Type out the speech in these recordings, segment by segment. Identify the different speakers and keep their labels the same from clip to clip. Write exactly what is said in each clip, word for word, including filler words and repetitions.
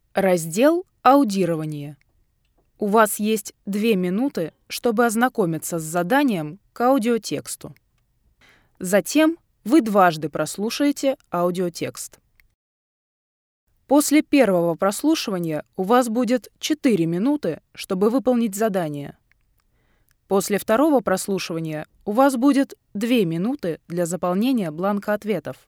Speaker 1: Раздел «Аудирование». У вас есть две минуты, чтобы ознакомиться с заданием к аудиотексту. Затем вы дважды прослушаете аудиотекст. После первого прослушивания у вас будет четыре минуты, чтобы выполнить задание. После второго прослушивания у вас будет две минуты для заполнения бланка ответов.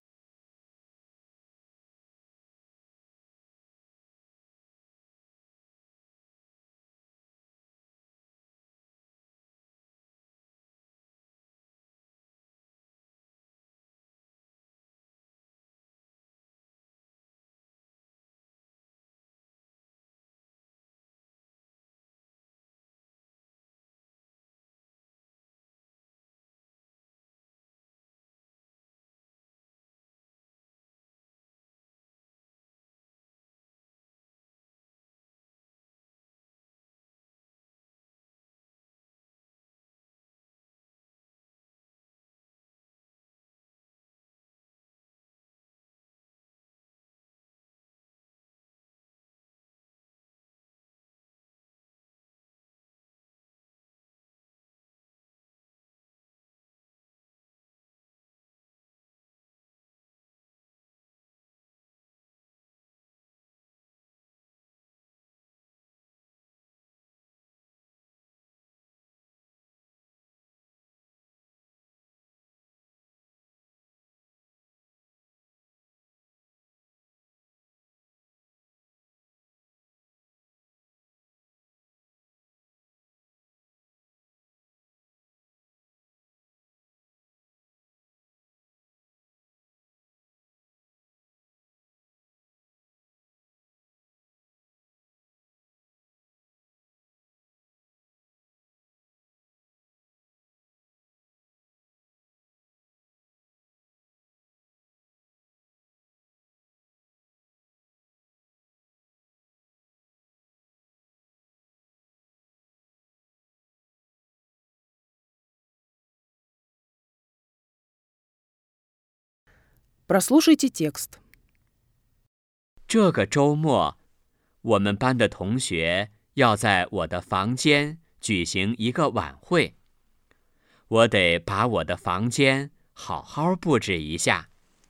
Speaker 1: Прослушайте текст.
Speaker 2: 这个周末，我们班的同学要在我的房间举行一个晚会。我得把我的房间好好布置一下。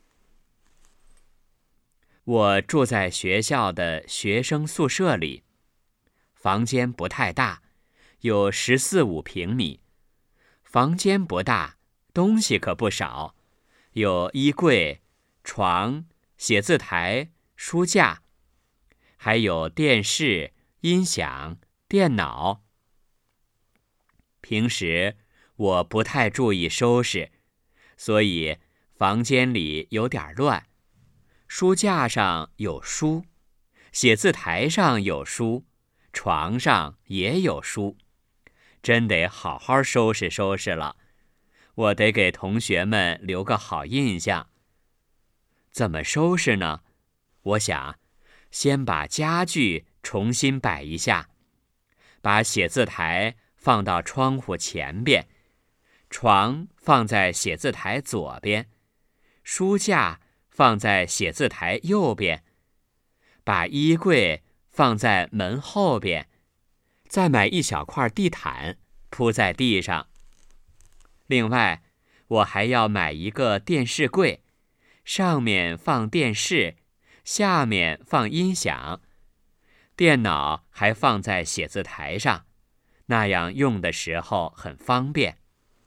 Speaker 2: 我住在学校的学生宿舍里，房间不太大，有十四五平米。房间不大，东西可不少，有衣柜、床、写字台、书架，还有电视、音响、电脑。平时我不太注意收拾，所以房间里有点乱。书架上有书，写字台上有书，床上也有书，真得好好收拾收拾了。我得给同学们留个好印象。怎么收拾呢？我想，先把家具重新摆一下，把写字台放到窗户前边，床放在写字台左边，书架放在写字台右边，把衣柜放在门后边，再买一小块地毯铺在地上。另外，我还要买一个电视柜，上面放电视，下面放音响，电脑还放在写字台上，那样用的时候很方便。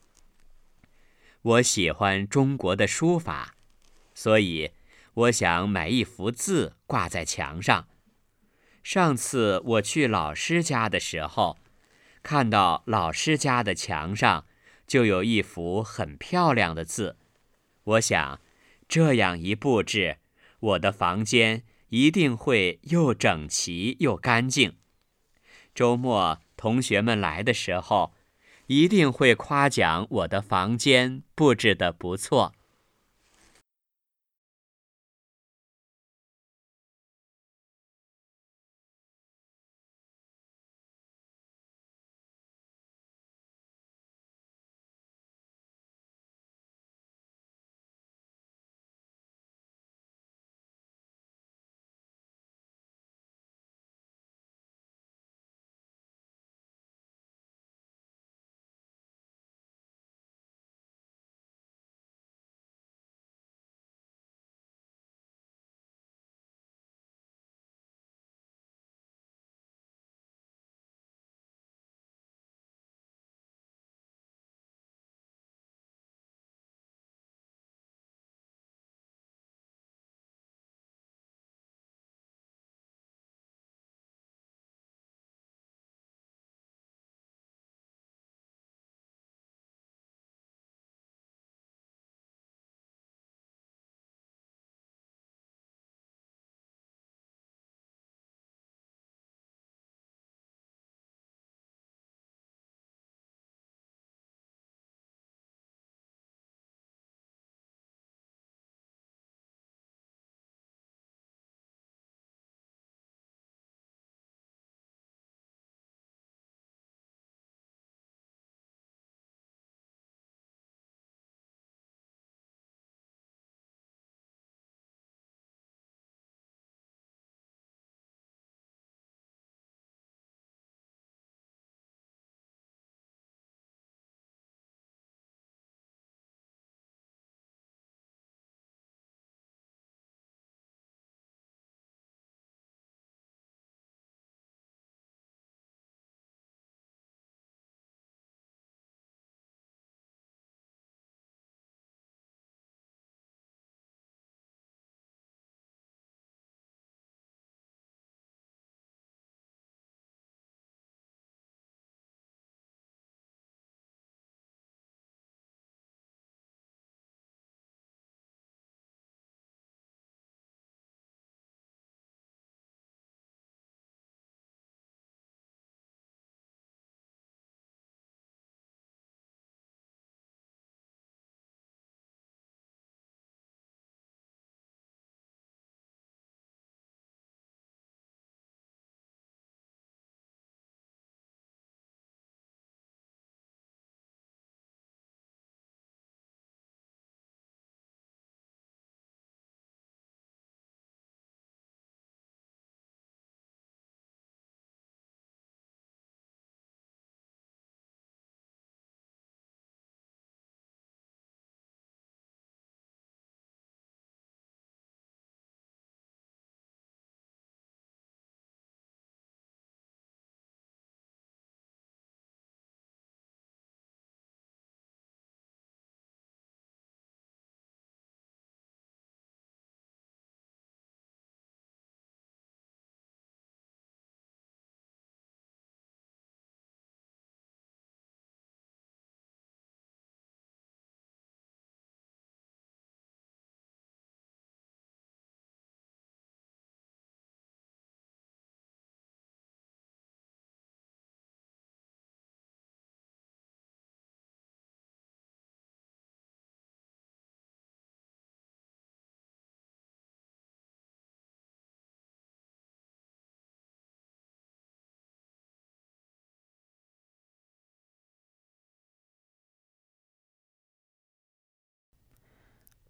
Speaker 2: 我喜欢中国的书法，所以我想买一幅字挂在墙上。上次我去老师家的时候，看到老师家的墙上就有一幅很漂亮的字，我想这样一布置，我的房间一定会又整齐又干净。周末同学们来的时候，一定会夸奖我的房间布置得不错。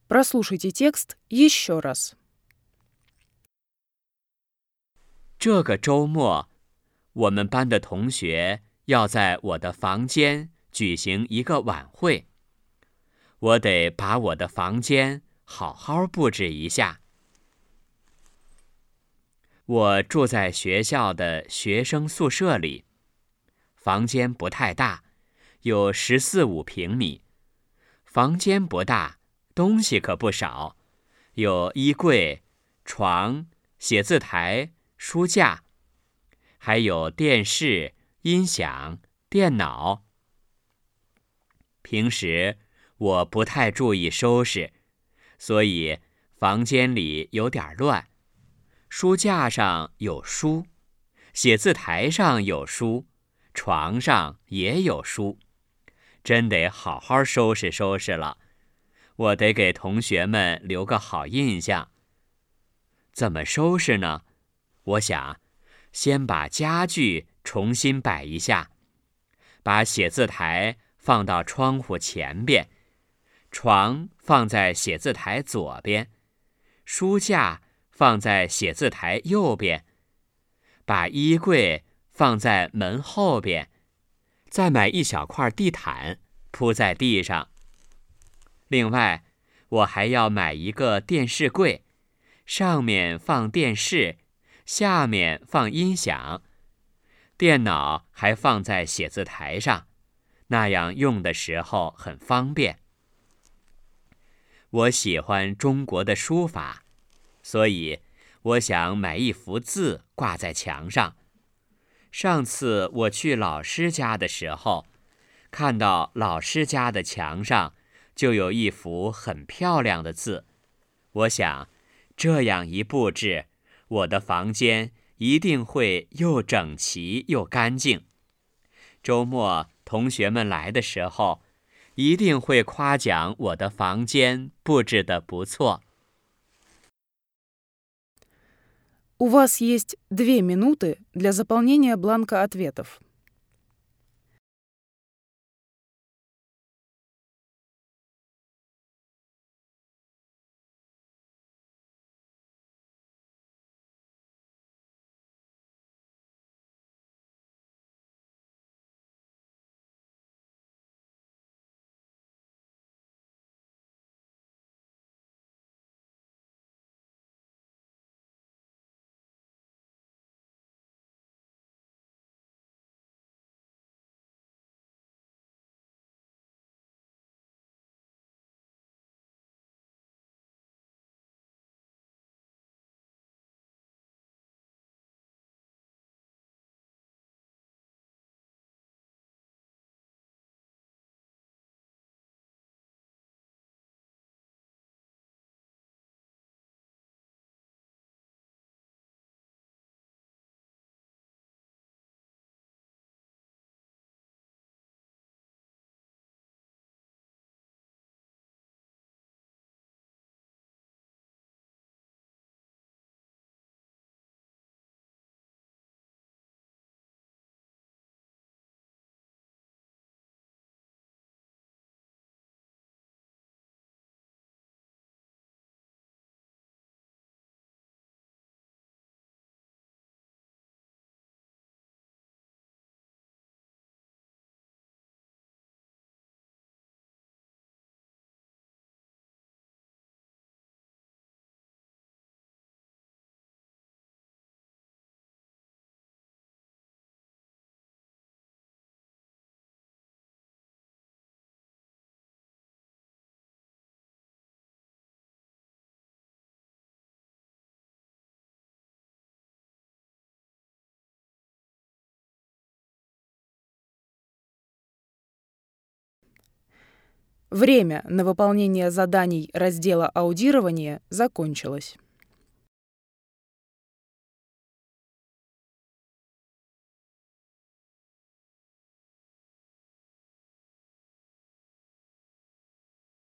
Speaker 1: Прослушайте текст еще раз.
Speaker 2: 这个周末，我们班的同学要在我的房间举行一个晚会，我得把我的房间好好布置一下。我住在学校的学生宿舍里，房间不太大，有十四五平米。房间不大，东西可不少，有衣柜、床、写字台、书架，还有电视、音响、电脑。平时我不太注意收拾，所以房间里有点乱。书架上有书，写字台上有书，床上也有书，真得好好收拾收拾了。我得给同学们留个好印象。怎么收拾呢？我想，先把家具重新摆一下，把写字台放到窗户前边，床放在写字台左边，书架放在写字台右边，把衣柜放在门后边，再买一小块地毯铺在地上。另外，我还要买一个电视柜，上面放电视，下面放音响，电脑还放在写字台上，那样用的时候很方便。我喜欢中国的书法，所以我想买一幅字挂在墙上。上次我去老师家的时候，看到老师家的墙上就有一幅很漂亮的字，我想这样一布置，我的房间一定会又整齐又干净。周末同学们来的时候，一定会夸奖我的房间布置得不错。
Speaker 1: У вас есть две минуты для заполнения бланка ответов. Время на выполнение заданий раздела аудирования закончилось.